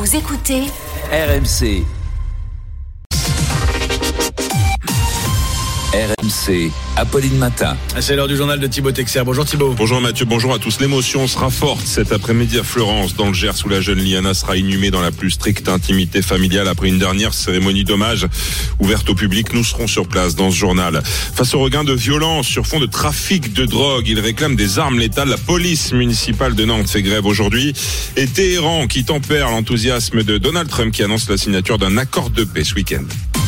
Vous écoutez RMC. RMC, Apolline Matin. C'est l'heure du journal de Thibaut Texer. Bonjour Thibaut. Bonjour Mathieu, bonjour à tous. L'émotion sera forte cet après-midi à Fleurance, dans le Gers, où la jeune Liana sera inhumée dans la plus stricte intimité familiale après une dernière cérémonie d'hommage ouverte au public. Nous serons sur place dans ce journal. Face au regain de violence sur fond de trafic de drogue, ils réclament des armes létales. La police municipale de Nantes fait grève aujourd'hui. Et Téhéran qui tempère l'enthousiasme de Donald Trump qui annonce la signature d'un accord de paix ce week-end.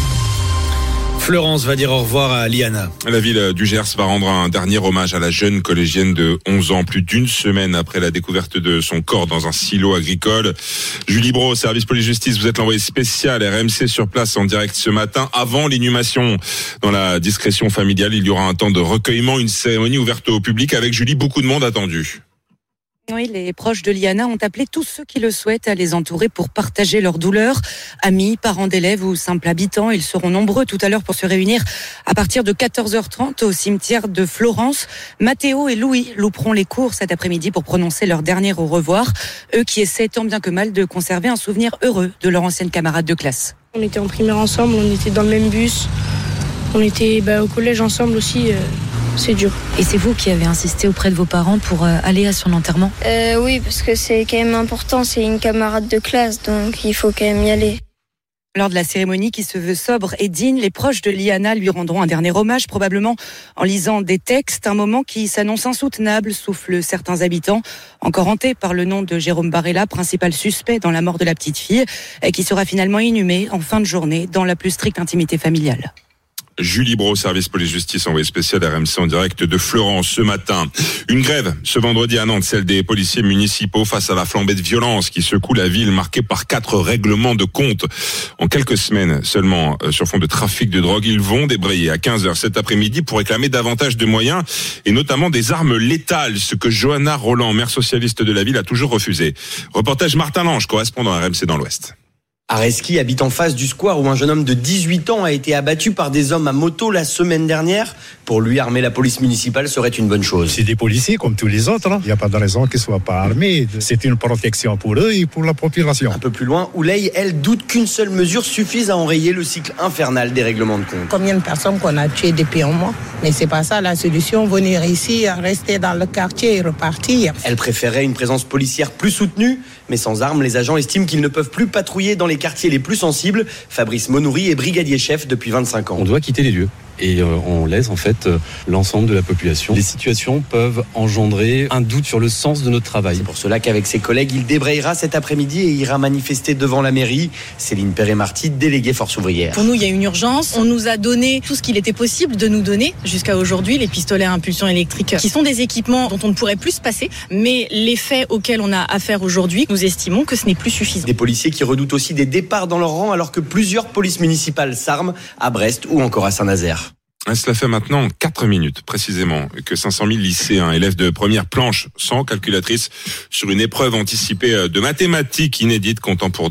Florence va dire au revoir à Liana. La ville du Gers va rendre un dernier hommage à la jeune collégienne de 11 ans, plus d'une semaine après la découverte de son corps dans un silo agricole. Julie Brault, service police-justice, vous êtes l'envoyé spécial RMC sur place en direct ce matin, avant l'inhumation. Dans la discrétion familiale, il y aura un temps de recueillement, une cérémonie ouverte au public avec, Julie, beaucoup de monde attendu. Oui, les proches de Liana ont appelé tous ceux qui le souhaitent à les entourer pour partager leur douleur. Amis, parents d'élèves ou simples habitants, ils seront nombreux tout à l'heure pour se réunir à partir de 14h30 au cimetière de Florence. Mathéo et Louis louperont les cours cet après-midi pour prononcer leur dernier au revoir. Eux qui essaient tant bien que mal de conserver un souvenir heureux de leur ancienne camarade de classe. On était en primaire ensemble, on était dans le même bus. On était au collège ensemble aussi. C'est dur. Et c'est vous qui avez insisté auprès de vos parents pour aller à son enterrement ? Oui, parce que c'est quand même important, c'est une camarade de classe, donc il faut quand même y aller. Lors de la cérémonie qui se veut sobre et digne, les proches de Liana lui rendront un dernier hommage, probablement en lisant des textes, un moment qui s'annonce insoutenable, soufflent certains habitants, encore hantés par le nom de Jérôme Barella, principal suspect dans la mort de la petite fille, qui sera finalement inhumé en fin de journée dans la plus stricte intimité familiale. Julie Brault, service police-justice, envoyé spécial RMC en direct de Fleurance ce matin. Une grève ce vendredi à Nantes, celle des policiers municipaux face à la flambée de violence qui secoue la ville, marquée par 4 règlements de compte. En quelques semaines seulement, sur fond de trafic de drogue, ils vont débrayer à 15h cet après-midi pour réclamer davantage de moyens et notamment des armes létales, ce que Johanna Roland, maire socialiste de la ville, a toujours refusé. Reportage Martin Lange, correspondant à RMC dans l'Ouest. Areski habite en face du square où un jeune homme de 18 ans a été abattu par des hommes à moto la semaine dernière. Pour lui, armer la police municipale serait une bonne chose. C'est des policiers comme tous les autres. Il n'y a pas de raison qu'ils ne soient pas armés. C'est une protection pour eux et pour la population. Un peu plus loin, Ouley, elle, doute qu'une seule mesure suffise à enrayer le cycle infernal des règlements de compte. Combien de personnes qu'on a tuées depuis un mois ? Mais c'est pas ça la solution, venir ici, rester dans le quartier et repartir. Elle préférerait une présence policière plus soutenue, mais sans armes, les agents estiment qu'ils ne peuvent plus patrouiller dans les quartiers les plus sensibles. Fabrice Monoury est brigadier chef depuis 25 ans. On doit quitter les lieux. Et on laisse en fait l'ensemble de la population. Les situations peuvent engendrer un doute sur le sens de notre travail. C'est pour cela qu'avec ses collègues, il débrayera cet après-midi et ira manifester devant la mairie. Céline Perret-Marty, déléguée Force ouvrière. Pour nous, il y a une urgence. On nous a donné tout ce qu'il était possible de nous donner jusqu'à aujourd'hui, les pistolets à impulsion électrique, qui sont des équipements dont on ne pourrait plus se passer. Mais les faits auxquels on a affaire aujourd'hui, nous estimons que ce n'est plus suffisant. Des policiers qui redoutent aussi des départs dans leur rang alors que plusieurs polices municipales s'arment à Brest ou encore à Saint-Nazaire. Cela fait maintenant 4 minutes, précisément, que 500 000 lycéens, élèves de première planche, sans calculatrice, sur une épreuve anticipée de mathématiques inédite, comptant pour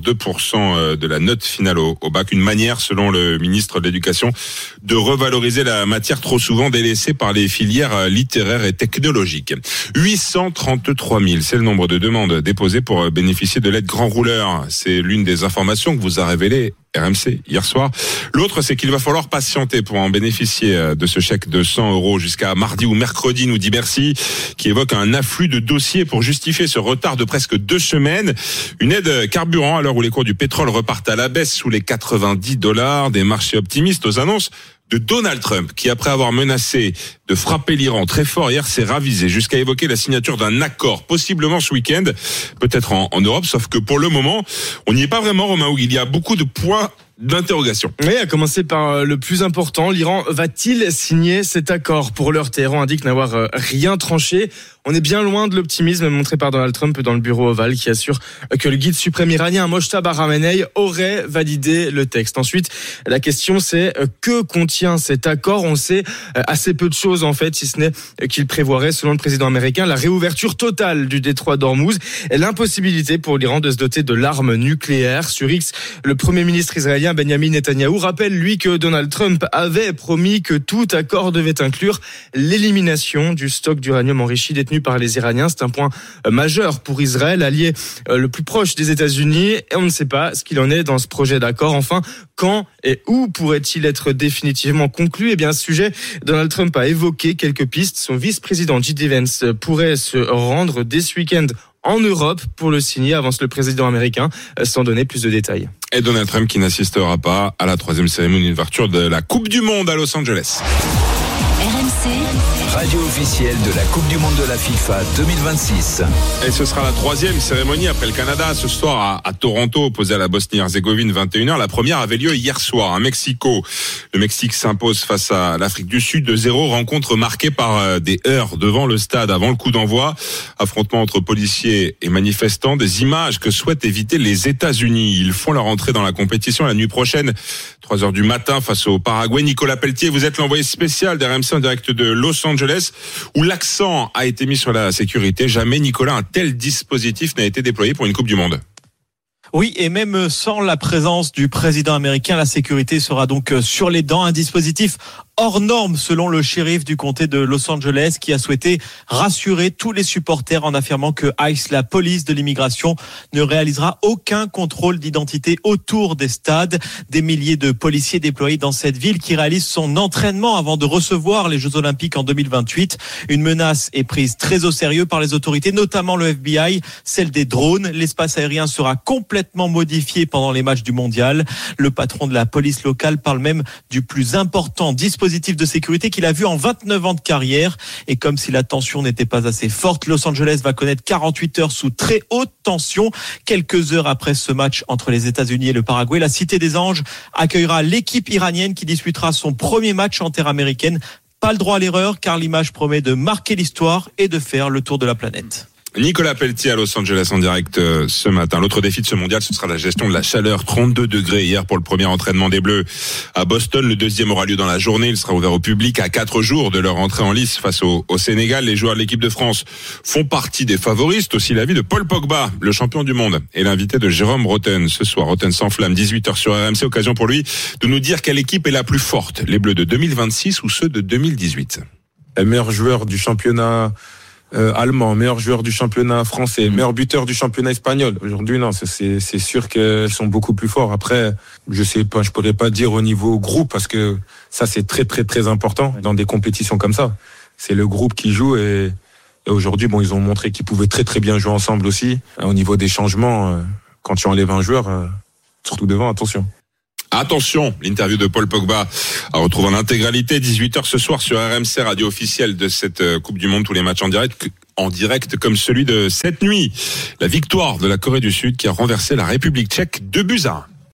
2% de la note finale au bac. Une manière, selon le ministre de l'Éducation, de revaloriser la matière trop souvent délaissée par les filières littéraires et technologiques. 833 000, c'est le nombre de demandes déposées pour bénéficier de l'aide grand rouleur. C'est l'une des informations que vous a révélé RMC hier soir. L'autre, c'est qu'il va falloir patienter pour en bénéficier de ce chèque de 100 € jusqu'à mardi ou mercredi, nous dit Bercy, qui évoque un afflux de dossiers pour justifier ce retard de presque 2 semaines. Une aide carburant à l'heure où les cours du pétrole repartent à la baisse sous les $90. Des marchés optimistes aux annonces de Donald Trump, qui après avoir menacé de frapper l'Iran très fort hier, s'est ravisé jusqu'à évoquer la signature d'un accord, possiblement ce week-end, peut-être en Europe, sauf que pour le moment, on n'y est pas vraiment, Romain, où il y a beaucoup de points d'interrogation. Oui, à commencer par le plus important, l'Iran va-t-il signer cet accord ? Pour l'heure, Téhéran indique n'avoir rien tranché. On est bien loin de l'optimisme montré par Donald Trump dans le bureau ovale qui assure que le guide suprême iranien Mojtaba Khamenei aurait validé le texte. Ensuite, la question c'est que contient cet accord ? On sait assez peu de choses en fait, si ce n'est qu'il prévoirait, selon le président américain, la réouverture totale du détroit d'Ormuz et l'impossibilité pour l'Iran de se doter de l'arme nucléaire. Sur X, le premier ministre israélien israélien Benjamin Netanyahou rappelle, lui, que Donald Trump avait promis que tout accord devait inclure l'élimination du stock d'uranium enrichi détenu par les Iraniens. C'est un point majeur pour Israël, allié le plus proche des États-Unis, et on ne sait pas ce qu'il en est dans ce projet d'accord. Enfin, quand et où pourrait-il être définitivement conclu? Eh bien, à ce sujet, Donald Trump a évoqué quelques pistes. Son vice-président J.D. Vance pourrait se rendre dès ce week-end en Europe pour le signer, avance le président américain, sans donner plus de détails. Et Donald Trump qui n'assistera pas à la 3e cérémonie d'ouverture de la Coupe du Monde à Los Angeles. RMC, radio officielle de la Coupe du Monde de la FIFA 2026. Et ce sera la 3e cérémonie après le Canada ce soir à Toronto, opposé à la Bosnie-Herzégovine, 21h. La première avait lieu hier soir à Mexico. Le Mexique s'impose face à l'Afrique du Sud 2-0, rencontre marquée par des heurts devant le stade avant le coup d'envoi. Affrontement entre policiers et manifestants, des images que souhaitent éviter les États-Unis. Ils font leur entrée dans la compétition la nuit prochaine, 3h du matin face au Paraguay. Nicolas Pelletier, vous êtes l'envoyé spécial d'RMC en direct de Los Angeles, où l'accent a été mis sur la sécurité. Jamais, Nicolas, un tel dispositif n'a été déployé pour une Coupe du Monde. Oui, et même sans la présence du président américain, la sécurité sera donc sur les dents. Un dispositif hors norme selon le shérif du comté de Los Angeles qui a souhaité rassurer tous les supporters en affirmant que ICE, la police de l'immigration, ne réalisera aucun contrôle d'identité autour des stades. Des milliers de policiers déployés dans cette ville qui réalisent son entraînement avant de recevoir les Jeux Olympiques en 2028. Une menace est prise très au sérieux par les autorités, notamment le FBI, celle des drones. L'espace aérien sera complètement modifié pendant les matchs du mondial. Le patron de la police locale parle même du plus important dispositif de sécurité qu'il a vu en 29 ans de carrière. Et comme si la tension n'était pas assez forte, Los Angeles va connaître 48 heures sous très haute tension. Quelques heures après ce match entre les États-Unis et le Paraguay, la Cité des Anges accueillera l'équipe iranienne qui disputera son premier match en terre américaine. Pas le droit à l'erreur car l'image promet de marquer l'histoire et de faire le tour de la planète. Nicolas Pelletier à Los Angeles en direct ce matin. L'autre défi de ce mondial, ce sera la gestion de la chaleur. 32 degrés hier pour le premier entraînement des Bleus à Boston. Le deuxième aura lieu dans la journée. Il sera ouvert au public à 4 jours de leur entrée en lice face au Sénégal. Les joueurs de l'équipe de France font partie des favoris. C'est aussi l'avis de Paul Pogba, le champion du monde, et l'invité de Jérôme Rotten ce soir. Rotten s'enflamme, 18h sur RMC. Occasion pour lui de nous dire quelle équipe est la plus forte, les Bleus de 2026 ou ceux de 2018. Le meilleur joueur du championnat allemand, meilleur joueur du championnat français, meilleur buteur du championnat espagnol. Aujourd'hui, non, c'est sûr qu'elles sont beaucoup plus forts. Après, je sais pas, je pourrais pas dire au niveau groupe parce que ça, c'est très, très, très important dans des compétitions comme ça. C'est le groupe qui joue et aujourd'hui, bon, ils ont montré qu'ils pouvaient très, très bien jouer ensemble aussi. Au niveau des changements, quand tu enlèves un joueur, surtout devant, attention. Attention, l'interview de Paul Pogba à retrouver en intégralité 18h ce soir sur RMC, radio officielle de cette Coupe du Monde, tous les matchs en direct comme celui de cette nuit. La victoire de la Corée du Sud qui a renversé la République tchèque 2-1.